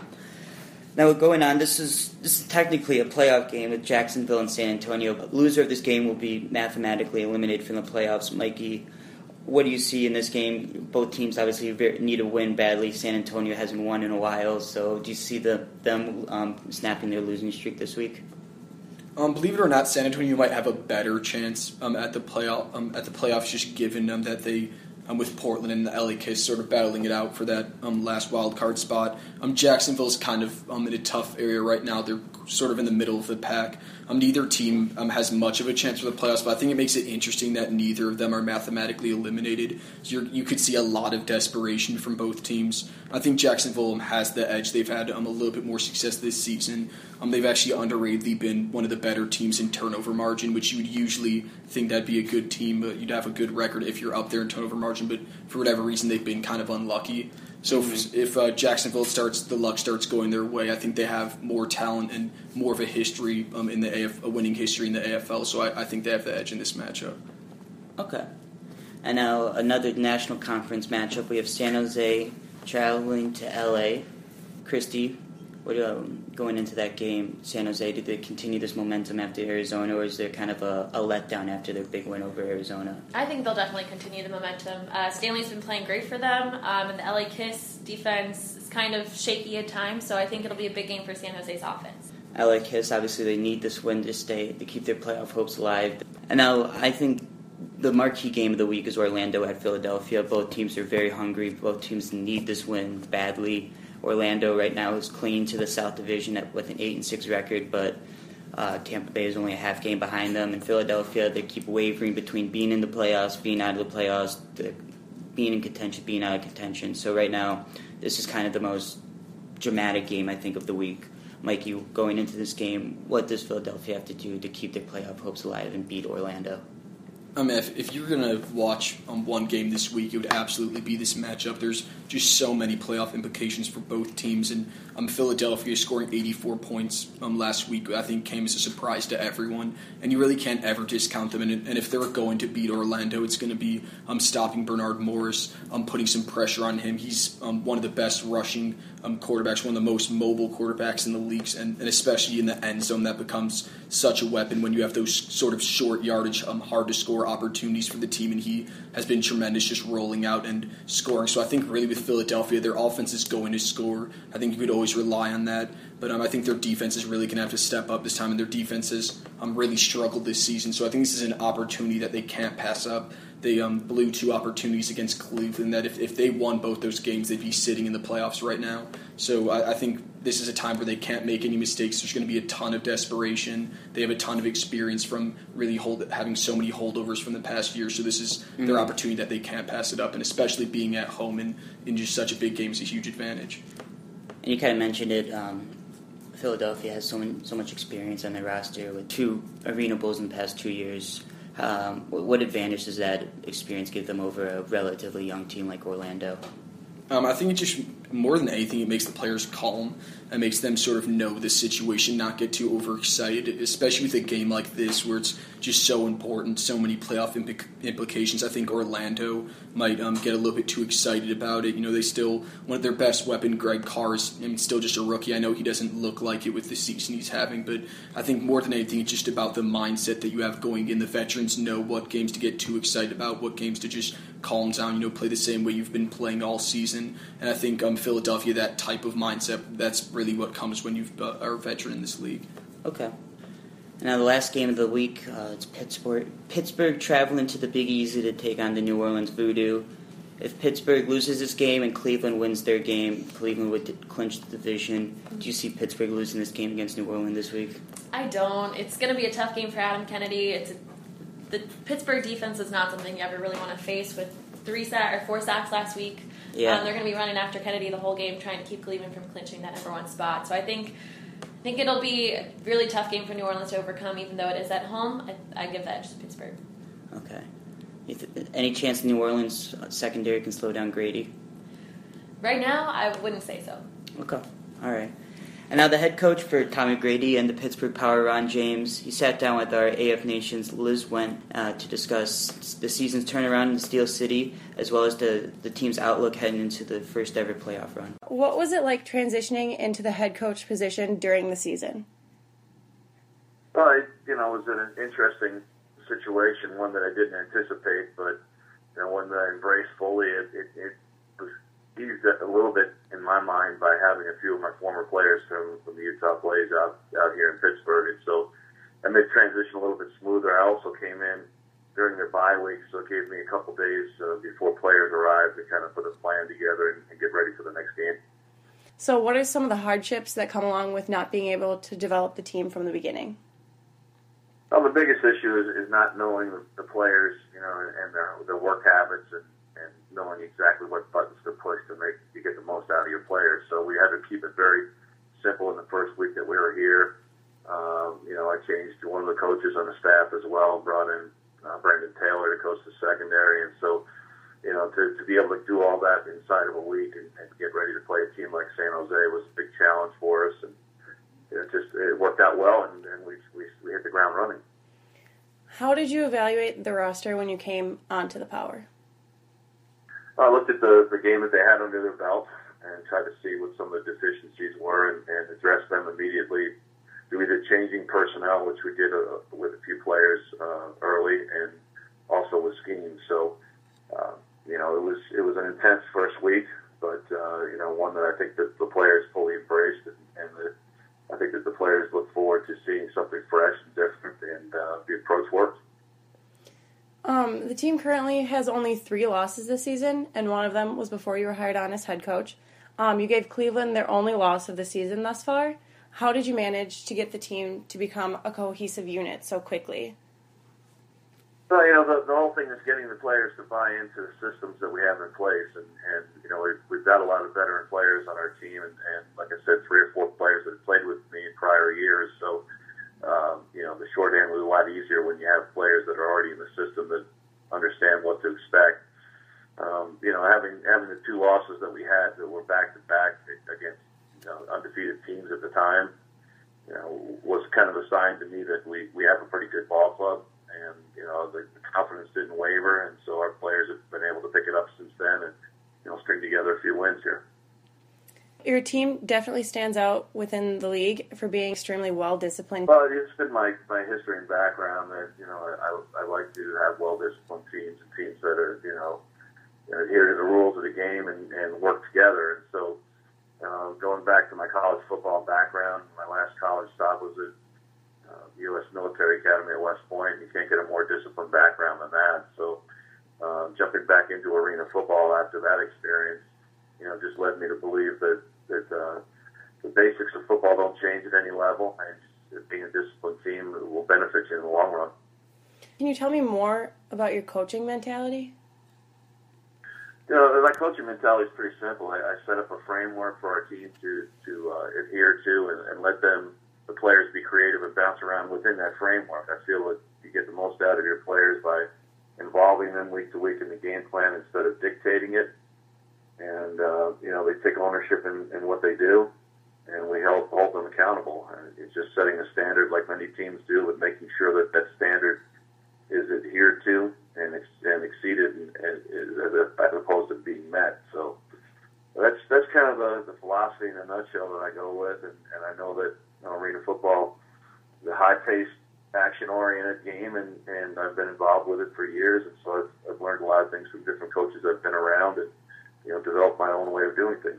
Now going on, this is this is technically a playoff game with Jacksonville and San Antonio, but loser of this game will be mathematically eliminated from the playoffs. Mikey, what do you see in this game? Both teams obviously need a win badly. San Antonio hasn't won in a while, so do you see the, them um, snapping their losing streak this week? Um, believe it or not, San Antonio might have a better chance um, at the playoff um, at the playoffs, just given um, that they, um, with Portland and the L A Kiss sort of battling it out for that um, last wild card spot. Um, Jacksonville's kind of um, in a tough area right now. They're sort of in the middle of the pack. Um, neither team um, has much of a chance for the playoffs, but I think it makes it interesting that neither of them are mathematically eliminated. You're, you could see a lot of desperation from both teams. I think Jacksonville has the edge. They've had um, a little bit more success this season. Um, they've actually underratedly been one of the better teams in turnover margin, which you would usually think that'd be a good team. But you'd have a good record if you're up there in turnover margin, but for whatever reason, they've been kind of unlucky. So mm-hmm. if, if uh, Jacksonville starts, the luck starts going their way, I think they have more talent and more of a history um, in the A F, a winning history in the A F L. So I, I think they have the edge in this matchup. Okay. And now another National Conference matchup. We have San Jose traveling to L A. Christy, what um, going into that game, San Jose, did they continue this momentum after Arizona, or is there kind of a, a letdown after their big win over Arizona? I think they'll definitely continue the momentum. Uh, Stanley's been playing great for them, um, and the L A Kiss defense is kind of shaky at times, so I think it'll be a big game for San Jose's offense. L A Kiss, obviously they need this win to stay, to keep their playoff hopes alive. And now I think the marquee game of the week is Orlando at Philadelphia. Both teams are very hungry. Both teams need this win badly. Orlando right now is clinging to the South Division at, with an eight and six record, but uh, Tampa Bay is only a half game behind them. In Philadelphia, they keep wavering between being in the playoffs, being out of the playoffs, the, being in contention, being out of contention. So right now, this is kind of the most dramatic game, I think, of the week. Mikey, going into this game, what does Philadelphia have to do to keep their playoff hopes alive and beat Orlando? I mean, if, if you're going to watch um, one game this week, it would absolutely be this matchup. There's just so many playoff implications for both teams. And um, Philadelphia scoring eighty-four points um, last week, I think, came as a surprise to everyone. And you really can't ever discount them. And, and if they're going to beat Orlando, it's going to be um, stopping Bernard Morris, um, putting some pressure on him. He's um, one of the best rushing um, quarterbacks, one of the most mobile quarterbacks in the leagues, and, and especially in the end zone, that becomes such a weapon when you have those sort of short yardage, um, hard to score opportunities for the team, and he has been tremendous just rolling out and scoring. So I think really with Philadelphia, their offense is going to score. I think you could always rely on that, but um, I think their defense is really going to have to step up this time, and their defense has um, really struggled this season. So I think this is an opportunity that they can't pass up. They um, blew two opportunities against Cleveland that if, if they won both those games, they'd be sitting in the playoffs right now. So I, I think this is a time where they can't make any mistakes. There's going to be a ton of desperation. They have a ton of experience from really hold, having so many holdovers from the past year. So this is mm-hmm. their opportunity that they can't pass it up. And especially being at home in, in just such a big game is a huge advantage. And you kind of mentioned it. Um, Philadelphia has so, many, so much experience on their roster with two Arena Bowls in the past two years. Um, what advantage does that experience give them over a relatively young team like Orlando? Um, I think it just, more than anything, it makes the players calm. It makes them sort of know the situation, not get too overexcited, especially with a game like this where it's just so important, so many playoff implic- implications. I think Orlando might um, get a little bit too excited about it. You know, they still, one of their best weapon, Greg Carr, is I mean, still just a rookie. I know he doesn't look like it with the season he's having, but I think more than anything, it's just about the mindset that you have going in. The veterans know what games to get too excited about, what games to just calm down, you know, play the same way you've been playing all season. And I think um, Philadelphia, that type of mindset, that's really what comes when you uh, are a veteran in this league. Okay. Now the last game of the week, uh, it's Pittsburgh. Pittsburgh traveling to the Big Easy to take on the New Orleans Voodoo. If Pittsburgh loses this game and Cleveland wins their game, Cleveland would clinch the division. Do you see Pittsburgh losing this game against New Orleans this week? I don't. It's going to be a tough game for Adam Kennedy. It's a, the Pittsburgh defense is not something you ever really want to face with three sack or four sacks last week. Yeah. Um, they're going to be running after Kennedy the whole game, trying to keep Cleveland from clinching that number one spot. So I think think it'll be a really tough game for New Orleans to overcome, even though it is at home. I, I give that just to Pittsburgh. Okay. Any chance New Orleans secondary can slow down Grady? Right now, I wouldn't say so. Okay. All right. And now the head coach for Tommy Grady and the Pittsburgh Power, Ron James, he sat down with our A F Nation's Liz Wendt uh, to discuss the season's turnaround in Steel City, as well as the, the team's outlook heading into the first ever playoff run. What was it like transitioning into the head coach position during the season? Well, it, you know, it was an interesting situation, one that I didn't anticipate, but you know, one that I embraced fully. It, it, it was eased a little bit in my mind by having a few of my former players from, from the Utah Blaze out out here in Pittsburgh, and so that made transition a little bit smoother. I also came in during their bye week, so it gave me a couple days uh, before players arrived to kind of put a plan together and, and get ready for the next game. So what are some of the hardships that come along with not being able to develop the team from the beginning? Well, the biggest issue is, is not knowing the, the players, you know, and, and their, their work habits, and, and knowing exactly what buttons to push to make you get the most out of your players. So we had to keep it very simple in the first week that we were here. Um, you know, I changed one of the coaches on the staff as well, brought in uh, Brandon Taylor to coach the secondary, and so you know, to, to be able to do all that inside of a week and, and get ready to play a team like San Jose was a big challenge for us, and it just it worked out well, and, and we, we we hit the ground running. How did you evaluate the roster when you came onto the Power? I looked at the, the game that they had under their belt and tried to see what some of the deficiencies were and, and address them immediately through either changing personnel, which we did uh, with a few players uh, early, and also with schemes. So, uh, you know, it was it was an intense first week, but, uh, you know, one that I think that the players fully embraced, and, and the, I think that the players look forward to seeing something fresh and different, and uh, the approach worked. Um, the team currently has only three losses this season, and one of them was before you were hired on as head coach. Um, you gave Cleveland their only loss of the season thus far. How did you manage to get the team to become a cohesive unit so quickly? Well, you know, the, the whole thing is getting the players to buy into the systems that we have in place, and, and you know, we've, we've got a lot of veteran players on our team, and, and like I said, three or four players that have played with me in prior years, so Um, you know, the shorthand was a lot easier when you have players that are already in the system that understand what to expect. Um, you know, having having the two losses that we had that were back to back against you know, undefeated teams at the time, you know, was kind of a sign to me that we, we have a pretty good ball club, and you know, the, the confidence didn't waver, and so our players have been able to pick it up since then, and you know, string together a few wins here. Your team definitely stands out within the league for being extremely well-disciplined. Well, it's been my, my history and background that, you know, I, I like to have well-disciplined teams and teams that are, you know, adhere to the rules of the game and, and work together. And so uh, going back to my college football background, my last college stop was at uh, U S Military Academy at West Point. You can't get a more disciplined background than that. So uh, jumping back into arena football after that experience, you know, just led me to believe that that uh, the basics of football don't change at any level, and being a disciplined team will benefit you in the long run. Can you tell me more about your coaching mentality? You know, my coaching mentality is pretty simple. I, I set up a framework for our team to, to uh, adhere to and, and let them, the players, be creative and bounce around within that framework. I feel that you get the most out of your players by involving them week to week in the game plan instead of dictating it. And, uh, you know, they take ownership in, in what they do, and we help hold them accountable. And it's just setting a standard like many teams do, and making sure that that standard is adhered to and, ex- and exceeded and, and, as opposed to being met. So that's that's kind of the, the philosophy in a nutshell that I go with. And, and I know that you know, arena football is a high-paced, action-oriented game, and, and I've been involved with it for years. And so I've, I've learned a lot of things from different coaches I've been around, and you know, develop my own way of doing things.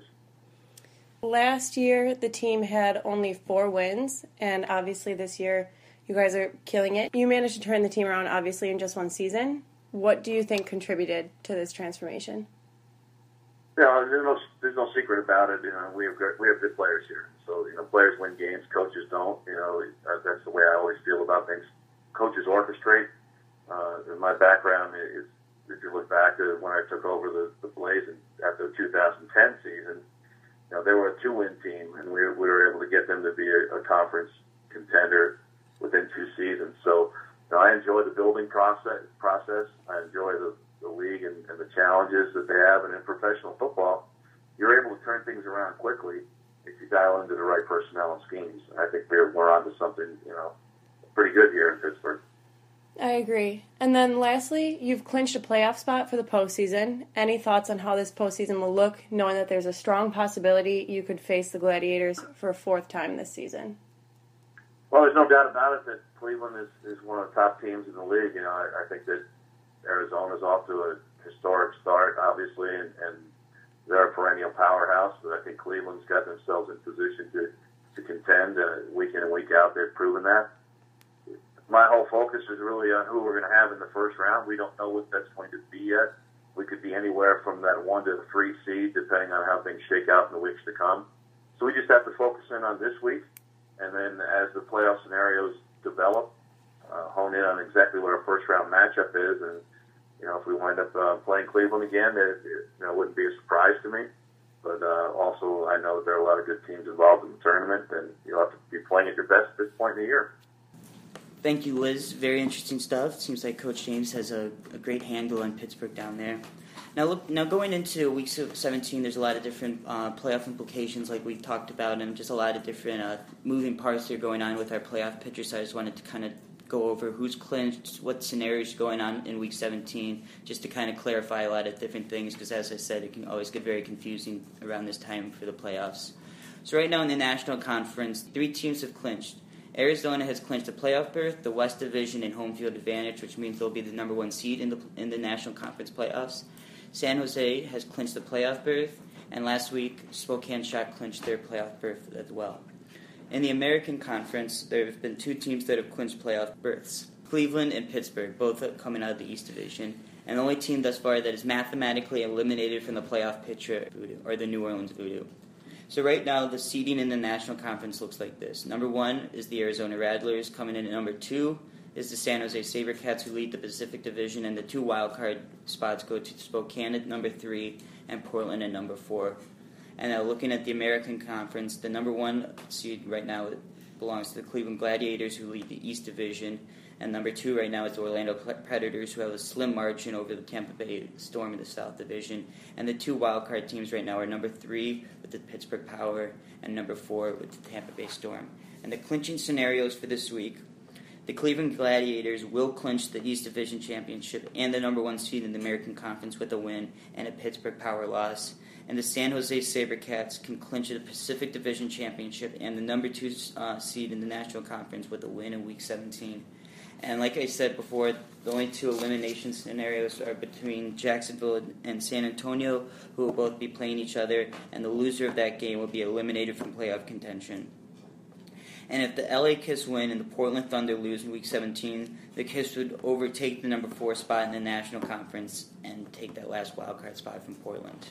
Last year, the team had only four wins, and obviously this year, you guys are killing it. You managed to turn the team around, obviously, in just one season. What do you think contributed to this transformation? You know, there's no, there's no secret about it. You know, we have good, we have good players here. So, you know, players win games, coaches don't. You know, that's the way I always feel about things. Coaches orchestrate. Uh, in my background is, if you look back to when I took over the, the Blaze after the two thousand ten season, you know, they were a two-win team, and we, we were able to get them to be a, a conference contender within two seasons. So, you know, I enjoy the building process. Process. I enjoy the, the league and, and the challenges that they have. And in professional football, you're able to turn things around quickly if you dial into the right personnel and schemes. And I think we're, we're onto something, you know, pretty good here in Pittsburgh. I agree. And then lastly, you've clinched a playoff spot for the postseason. Any thoughts on how this postseason will look, knowing that there's a strong possibility you could face the Gladiators for a fourth time this season? Well, there's no doubt about it that Cleveland is, is one of the top teams in the league. You know, I, I think that Arizona's off to a historic start, obviously, and, and they're a perennial powerhouse. But I think Cleveland's got themselves in position to, to contend uh, week in and week out. They've proven that. My whole focus is really on who we're going to have in the first round. We don't know what that's going to be yet. We could be anywhere from that one to the three seed, depending on how things shake out in the weeks to come. So we just have to focus in on this week, and then as the playoff scenarios develop, uh, hone in on exactly what our first round matchup is. And you know, if we wind up uh, playing Cleveland again, it, it you know, wouldn't be a surprise to me. But uh, also, I know that there are a lot of good teams involved in the tournament, and you'll have to be playing at your best at this point in the year. Thank you, Liz. Very interesting stuff. Seems like Coach James has a, a great handle on Pittsburgh down there. Now, look. Now going into week seventeen, there's a lot of different uh, playoff implications, like we've talked about, and just a lot of different uh, moving parts that are going on with our playoff picture. So I just wanted to kind of go over who's clinched, what scenarios are going on in week seventeen, just to kind of clarify a lot of different things, because as I said, it can always get very confusing around this time for the playoffs. So right now in the National Conference, three teams have clinched. Arizona has clinched a playoff berth, the West Division, and home field advantage, which means they'll be the number one seed in the in the National Conference playoffs. San Jose has clinched the playoff berth, and last week Spokane Shock clinched their playoff berth as well. In the American Conference, there have been two teams that have clinched playoff berths: Cleveland and Pittsburgh, both coming out of the East Division. And the only team thus far that is mathematically eliminated from the playoff picture are the New Orleans Voodoo. So right now, the seeding in the National Conference looks like this. Number one is the Arizona Rattlers. Coming in at number two is the San Jose SaberCats, who lead the Pacific Division, and the two wildcard spots go to Spokane at number three and Portland at number four. And now looking at the American Conference, the number one seed right now belongs to the Cleveland Gladiators, who lead the East Division. And number two right now is the Orlando Predators, who have a slim margin over the Tampa Bay Storm in the South Division. And the two wildcard teams right now are number three with the Pittsburgh Power and number four with the Tampa Bay Storm. And the clinching scenarios for this week: the Cleveland Gladiators will clinch the East Division Championship and the number one seed in the American Conference with a win and a Pittsburgh Power loss. And the San Jose SaberCats can clinch the Pacific Division Championship and the number two uh, seed in the National Conference with a win in Week seventeen. And like I said before, the only two elimination scenarios are between Jacksonville and San Antonio, who will both be playing each other, and the loser of that game will be eliminated from playoff contention. And if the L A Kiss win and the Portland Thunder lose in Week seventeen, the Kiss would overtake the number four spot in the National Conference and take that last wildcard spot from Portland.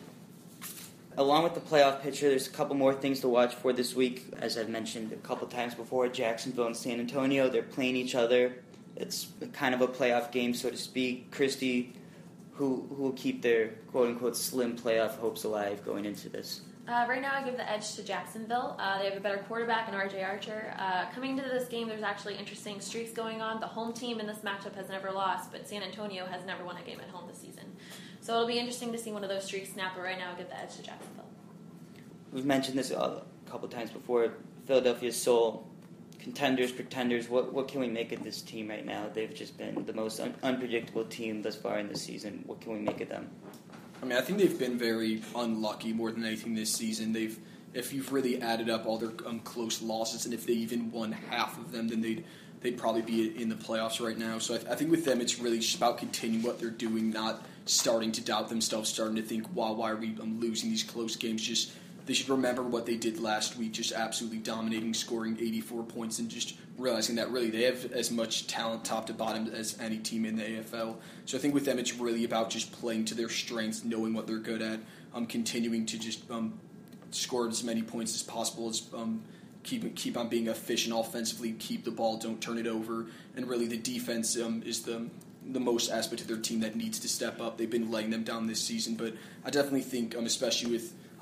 Along with the playoff picture, there's a couple more things to watch for this week. As I've mentioned a couple times before, Jacksonville and San Antonio, they're playing each other. It's kind of a playoff game, so to speak. Christy, who who will keep their quote-unquote slim playoff hopes alive going into this? Uh, right now, I give the edge to Jacksonville. Uh, they have a better quarterback in R J Archer. Uh, coming into this game, there's actually interesting streaks going on. The home team in this matchup has never lost, but San Antonio has never won a game at home this season. So it'll be interesting to see one of those streaks snap, but right now, I give the edge to Jacksonville. We've mentioned this a couple times before. Philadelphia's soul. Contenders, pretenders, what what can we make of this team right now? They've just been the most un- unpredictable team thus far in the season. What can we make of them? I mean, I think they've been very unlucky more than anything this season. They've, if you've really added up all their um, close losses, and if they even won half of them, then they'd they'd probably be in the playoffs right now. So I, th- I think with them, it's really just about continuing what they're doing, not starting to doubt themselves, starting to think, wow, why are we um, losing these close games? Just They should remember what they did last week, just absolutely dominating, scoring eighty-four points, and just realizing that really they have as much talent top to bottom as any team in the A F L. So I think with them it's really about just playing to their strengths, knowing what they're good at, um, continuing to just um, score as many points as possible, as um, keep keep on being efficient offensively, keep the ball, don't turn it over, and really the defense um, is the the most aspect of their team that needs to step up. They've been letting them down this season, but I definitely think, um, especially with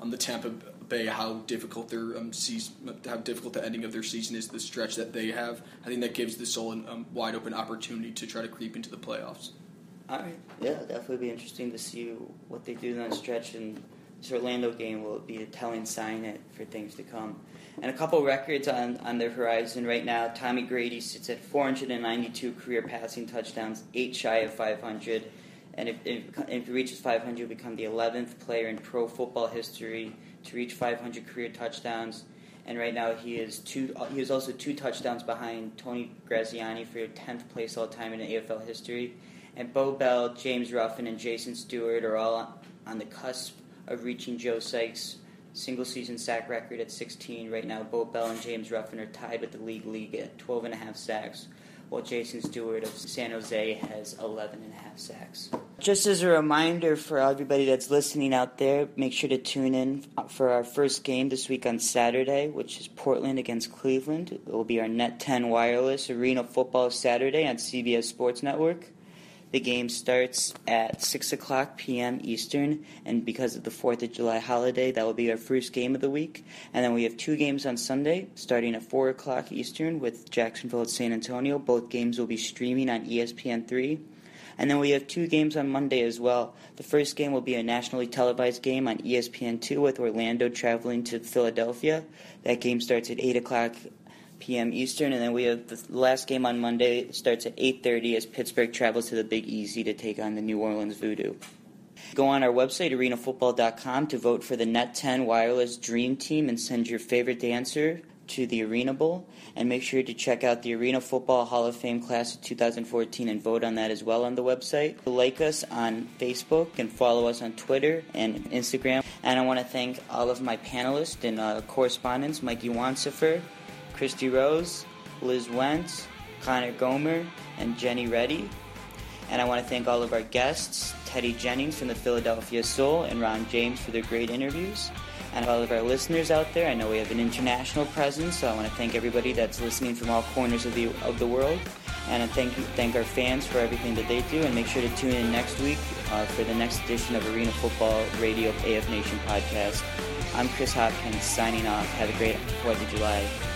um, the Tampa Bay how difficult their um, season, how difficult the ending of their season is, the stretch that they have. I think that gives the Soul a um, wide open opportunity to try to creep into the playoffs. All right, yeah, definitely be interesting to see what they do in that stretch, and this Orlando game will be a telling sign for things to come. And a couple records on, on their horizon right now. Tommy Grady sits at four hundred ninety-two career passing touchdowns, eight shy of five hundred. And if, if, if he reaches five hundred, he'll become the eleventh player in pro football history to reach five hundred career touchdowns. And right now he is two. He is also two touchdowns behind Tony Graziani for tenth place all time in A F L history. And Bo Bell, James Ruffin, and Jason Stewart are all on the cusp of reaching Joe Sykes' single-season sack record at sixteen. Right now, Bo Bell and James Ruffin are tied with the league league at twelve and a half sacks, while Jason Stewart of San Jose has eleven and a half sacks. Just as a reminder for everybody that's listening out there, make sure to tune in for our first game this week on Saturday, which is Portland against Cleveland. It will be our Net ten Wireless Arena Football Saturday on C B S Sports Network. The game starts at six o'clock p.m. Eastern, and because of the fourth of July holiday, that will be our first game of the week. And then we have two games on Sunday, starting at four o'clock Eastern with Jacksonville at San Antonio. Both games will be streaming on E S P N three. And then we have two games on Monday as well. The first game will be a nationally televised game on E S P N two with Orlando traveling to Philadelphia. That game starts at eight o'clock p.m. Eastern, and then we have the last game on Monday. It starts at eight thirty as Pittsburgh travels to the Big Easy to take on the New Orleans Voodoo. Go on our website, arena football dot com, to vote for the Net ten Wireless Dream Team and send your favorite dancer to the Arena Bowl. And make sure to check out the Arena Football Hall of Fame Class of two thousand fourteen and vote on that as well on the website. Like us on Facebook and follow us on Twitter and Instagram. And I want to thank all of my panelists and uh, correspondents, Mikey Wansifer, Christy Rose, Liz Wentz, Connor Gomer, and Jenny Reddy. And I want to thank all of our guests, Teddy Jennings from the Philadelphia Soul and Ron James for their great interviews. And all of our listeners out there, I know we have an international presence, so I want to thank everybody that's listening from all corners of the of the world. And I thank thank our fans for everything that they do. And make sure to tune in next week uh, for the next edition of Arena Football Radio A F Nation podcast. I'm Chris Hopkins signing off. Have a great fourth of July.